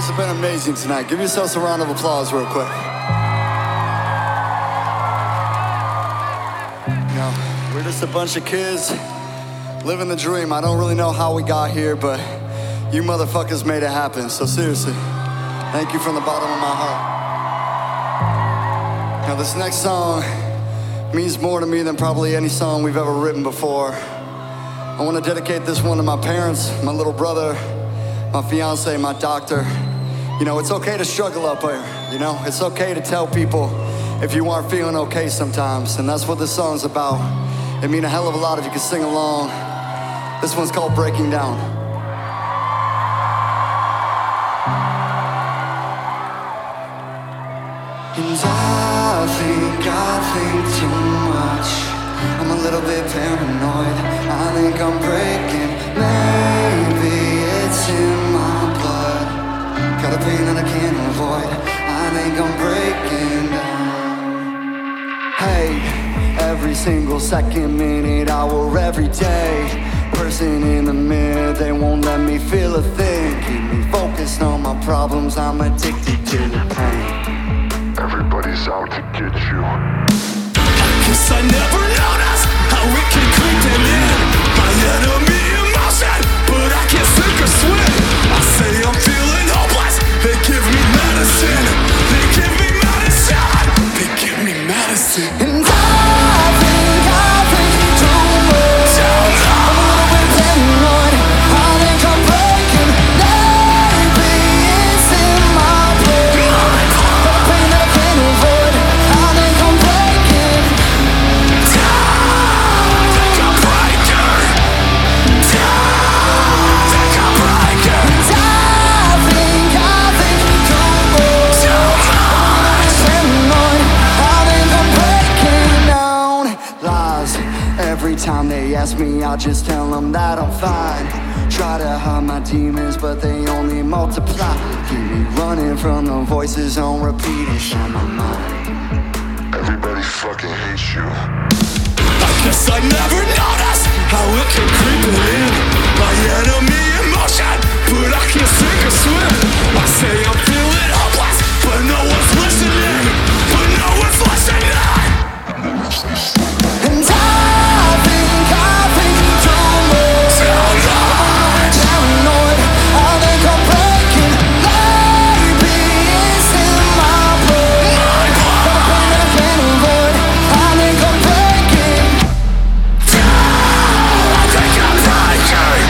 have been amazing tonight. Give yourselves a round of applause real quick. You know, we're just a bunch of kids living the dream. I don't really know how we got here, but you motherfuckers made it happen. So seriously, thank you from the bottom of my heart. Now this next song means more to me than probably any song we've ever written before. I want to dedicate this one to my parents, my little brother, my fiance, my doctor. You know, it's okay to struggle up here, you know? It's okay to tell people if you aren't feeling okay sometimes, and that's what this song's about. It means a hell of a lot if you can sing along. This one's called Breaking Down. And I think too much. I'm a little bit paranoid. I think I'm breaking. Maybe it's in my blood. Got a pain that I can't avoid. I think I'm breaking down. Hey, every single second, minute, hour, every day. Person in the mirror, they won't let me feel a thing. Keep me focused on my problems. I'm addicted to the pain. Everybody's out to get you. Cause I never noticed how it can creep in. My enemy emotion, but I can't sink or swim. I say I'm feeling hopeless. They give me medicine. They give me medicine. They give me medicine. And I think too much. I'm a little bit paranoid. I think I'm breaking. Maybe it's in my blood. The pain that I can't avoid. I think I'm breaking. Every time they ask me, I just tell them that I'm fine. Try to hide my demons, but they only multiply. Keep me running from the voices on repeat and shine my mind. Everybody fucking hates you. I guess I never noticed how it can creep in. My enemy emotion, but I can't sink or swim. I say I'm feeling hopeless, but no one's listening. But no one's listening. And I think too much. I'm paranoid. I think I'm breaking. Maybe it's in my blood. The pain that I can't avoid. I think I'm breaking. I think I'm breaking.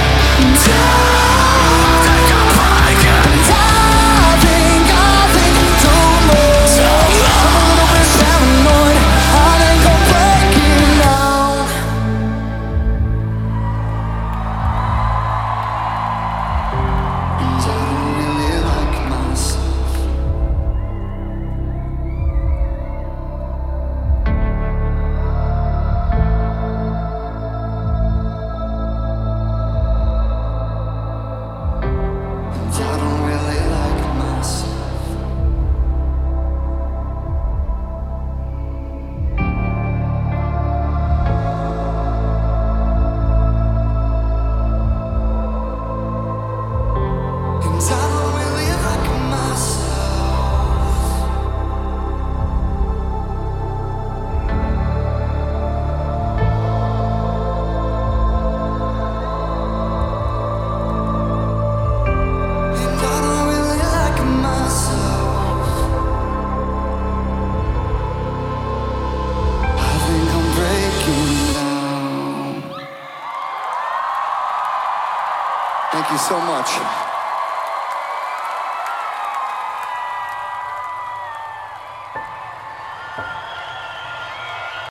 I think too much. I'm a little bit paranoid. I think I'm breaking down. And I don't really like myself. And I don't really like myself. And I don't really like myself. And I don't really like myself. I think I'm breaking down. Thank you so much.